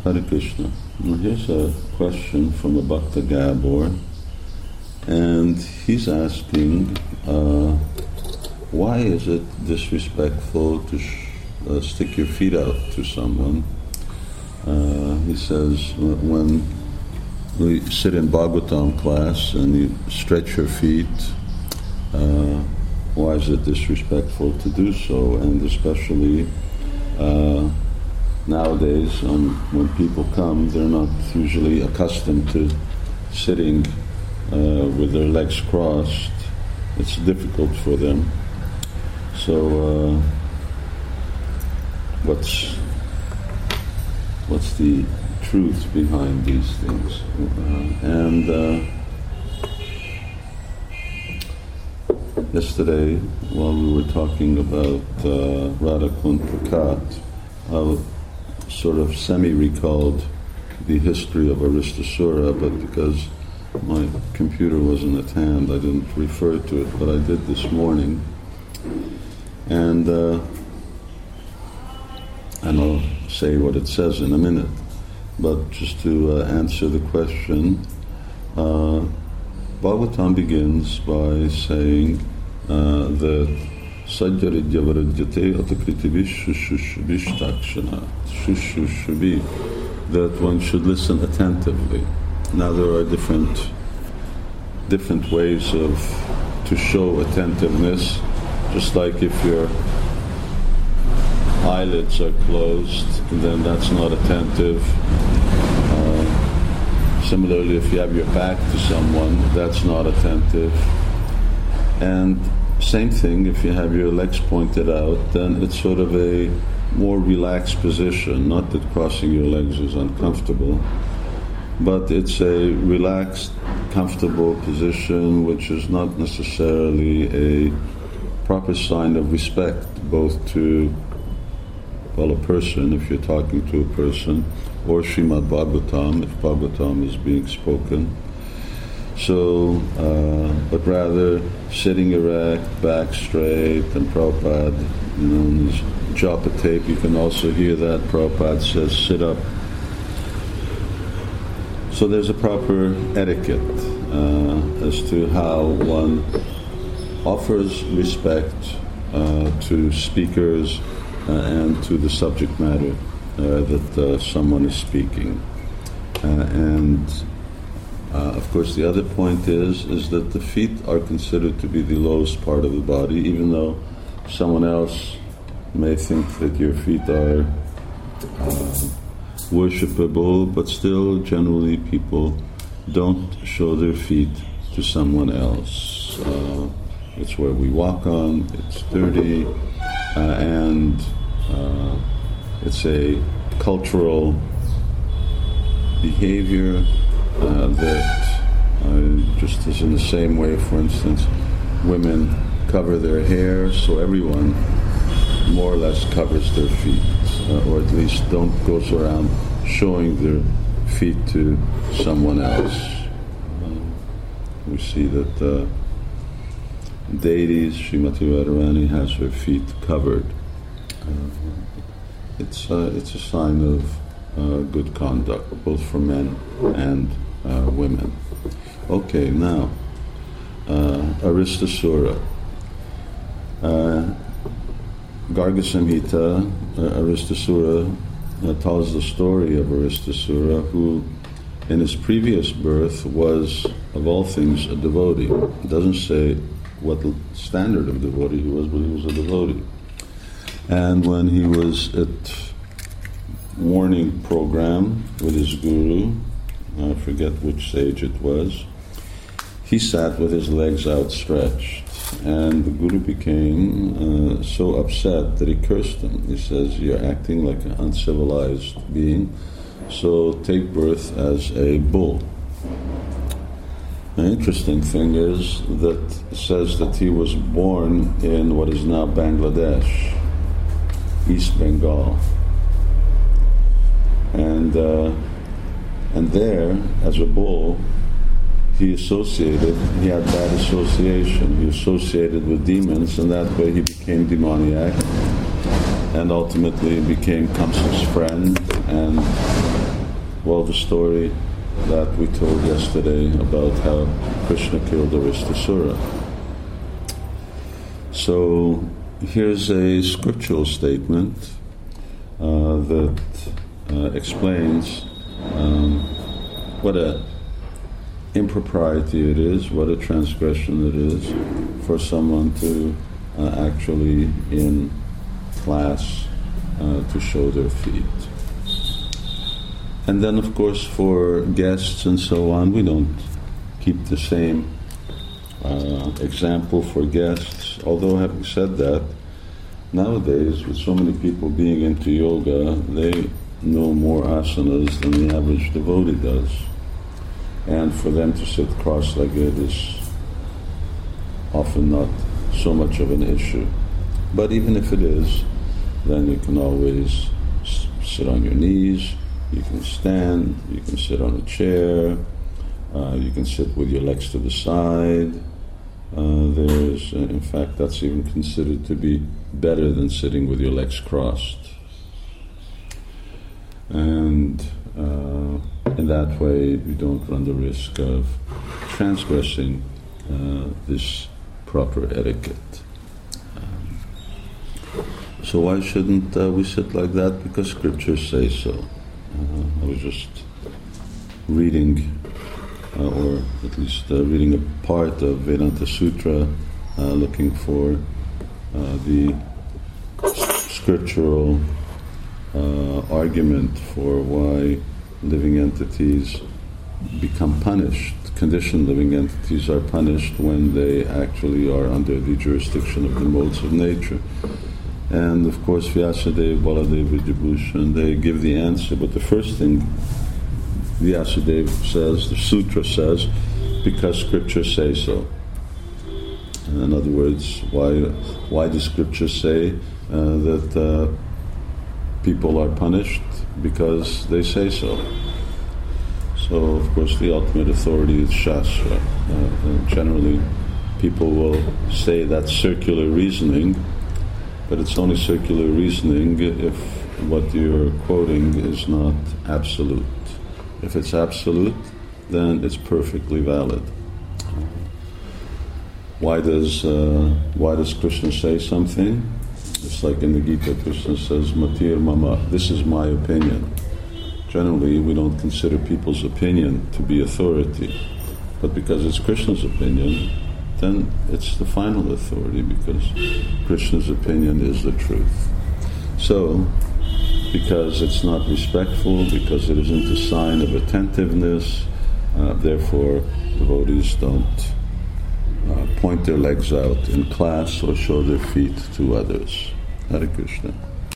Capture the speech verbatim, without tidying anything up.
Hare Krishna. Now here's a question from a Bhakta Gabor, and he's asking, uh, why is it disrespectful to sh- uh, stick your feet out to someone? Uh, he says, when we sit in Bhagavatam class and you stretch your feet, uh, why is it disrespectful to do so? And especially uh, nowadays, um, when people come, they're not usually accustomed to sitting uh, with their legs crossed. It's difficult for them. So, uh, what's what's the truth behind these things? Uh, and uh, yesterday, while we were talking about uh, Radha Kund Prakat, I sort of semi-recalled the history of Aristasura, but because my computer wasn't at hand, I didn't refer to it, but I did this morning. And uh, and I'll say what it says in a minute. But just to uh, answer the question, uh, Bhagavatam begins by saying uh, that Sajjaridya Varajyate Atakritivish Shushubishtakshana Shushushubi, that one should listen attentively. Now there are different different ways of to show attentiveness, just like if your eyelids are closed, then that's not attentive. Uh, similarly, if you have your back to someone, that's not attentive. And same thing, if you have your legs pointed out, then it's sort of a more relaxed position. Not that crossing your legs is uncomfortable, but it's a relaxed, comfortable position which is not necessarily a proper sign of respect, both to, well, a person, if you're talking to a person, or Srimad Bhagavatam, if Bhagavatam is being spoken. So, uh, but rather sitting erect, back straight, and Prabhupada, you know, in his japa tape, you can also hear that Prabhupada says, sit up. So there's a proper etiquette uh, as to how one offers respect uh, to speakers uh, and to the subject matter uh, that uh, someone is speaking. Uh, and uh, of course the other point is is that the feet are considered to be the lowest part of the body, even though someone else may think that your feet are uh, worshipable, but still generally people don't show their feet to someone else. Uh, it's where we walk on, it's dirty, uh, and uh, it's a cultural behavior uh, that uh, just as in the same way, for instance, women cover their hair, so everyone more or less covers their feet, uh, or at least don't goes around showing their feet to someone else. Uh, we see that uh, deities, Srimati Radharani has her feet covered. Uh, it's, uh, it's a sign of uh, good conduct, both for men and uh, women. Okay, now, uh, Aristasura. Uh, Garga Samhita, uh, Aristasura, uh, tells the story of Aristasura, who in his previous birth was, of all things, a devotee. It doesn't say what the standard of devotee he was, but he was a devotee. And when he was at morning program with his guru, I forget which sage it was, he sat with his legs outstretched. And the guru became uh, so upset that he cursed him. He says, you're acting like an uncivilized being, so take birth as a bull. The interesting thing is that it says that he was born in what is now Bangladesh, East Bengal. And, uh, and there, as a bull, he associated, he had bad association. He associated with demons, and that way he became demoniac. and ultimately became Kamsa's friend, and, well, the story that we told yesterday about how Krishna killed Aristasura. So here's a scriptural statement uh, that uh, explains um, what a impropriety it is, what a transgression it is for someone to uh, actually in class uh, to show their feet. And then, of course, for guests and so on, we don't keep the same uh, example for guests. Although, having said that, nowadays, with so many people being into yoga, they know more asanas than the average devotee does. And for them to sit cross-legged is often not so much of an issue. But even if it is, then you can always s- sit on your knees, you can stand, you can sit on a chair, uh, you can sit with your legs to the side. Uh, there's, uh, in fact, that's even considered to be better than sitting with your legs crossed. And uh, in that way, you don't run the risk of transgressing uh, this proper etiquette. Um, so why shouldn't uh, we sit like that? Because scriptures say so. Uh, I was just reading, uh, or at least uh, reading a part of Vedanta Sutra, uh, looking for uh, the scriptural uh, argument for why living entities become punished. Conditioned living entities are punished when they actually are under the jurisdiction of the modes of nature. And of course, Vyasadeva, Baladeva, Vijayabhushan, they give the answer, but the first thing Vyasadeva says, the sutra says, because scriptures say so. In other words, why why does scripture say uh, that uh, people are punished? Because they say so. So, of course, the ultimate authority is Shastra. Uh, and generally, people will say that's circular reasoning, but it's only circular reasoning if what you're quoting is not absolute. If it's absolute, then it's perfectly valid. Why does uh, why does Krishna say something? It's like in the Gita, Krishna says, Matir Mama, this is my opinion. Generally, we don't consider people's opinion to be authority, but because it's Krishna's opinion, then it's the final authority, because Krishna's opinion is the truth. So, because it's not respectful, because it isn't a sign of attentiveness, uh, therefore devotees don't uh, point their legs out in class or show their feet to others. Hare Krishna.